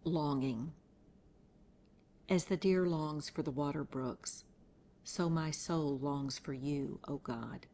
Longing. As the deer longs for the water brooks, so my soul longs for you, O God.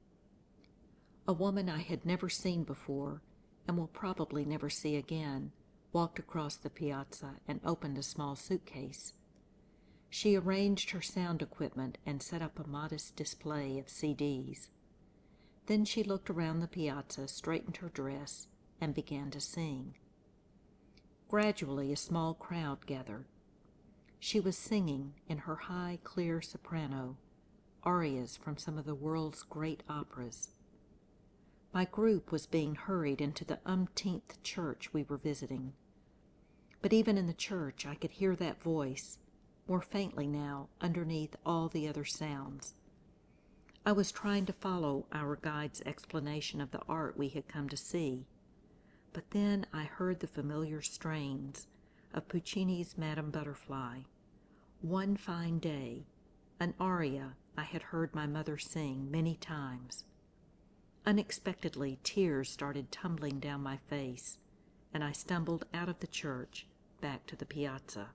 A woman I had never seen before, and will probably never see again, walked across the piazza and opened a small suitcase. She arranged her sound equipment and set up a modest display of CDs. Then she looked around the piazza, straightened her dress, and began to sing. Gradually, a small crowd gathered. She was singing, in her high, clear soprano, arias from some of the world's great operas. My group was being hurried into the umpteenth church we were visiting. But even in the church I could hear that voice, more faintly now, underneath all the other sounds. I was trying to follow our guide's explanation of the art we had come to see. But then I heard the familiar strains of Puccini's Madame Butterfly, One Fine Day, an aria I had heard my mother sing many times. Unexpectedly, tears started tumbling down my face, and I stumbled out of the church back to the piazza.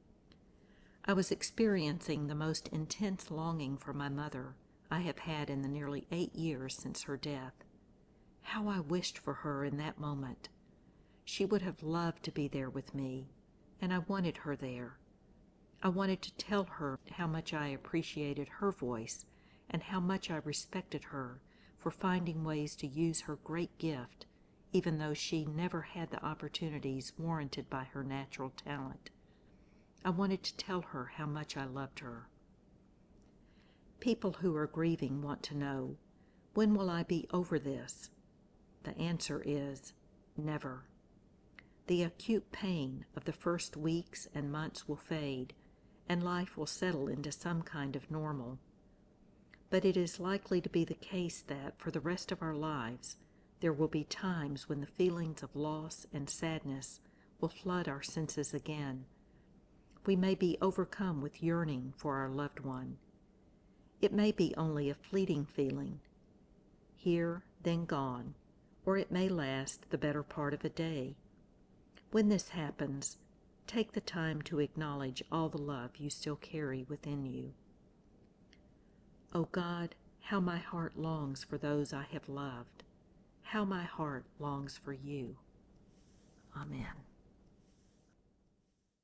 I was experiencing the most intense longing for my mother I have had in the nearly 8 years since her death. How I wished for her in that moment. She would have loved to be there with me, and I wanted her there. I wanted to tell her how much I appreciated her voice and how much I respected her for finding ways to use her great gift, even though she never had the opportunities warranted by her natural talent. I wanted to tell her how much I loved her. People who are grieving want to know, when will I be over this? The answer is, never. The acute pain of the first weeks and months will fade, and life will settle into some kind of normal. But it is likely to be the case that, for the rest of our lives, there will be times when the feelings of loss and sadness will flood our senses again. We may be overcome with yearning for our loved one. It may be only a fleeting feeling, here, then gone, or it may last the better part of a day. When this happens, take the time to acknowledge all the love you still carry within you. O God, how my heart longs for those I have loved. How my heart longs for you. Amen.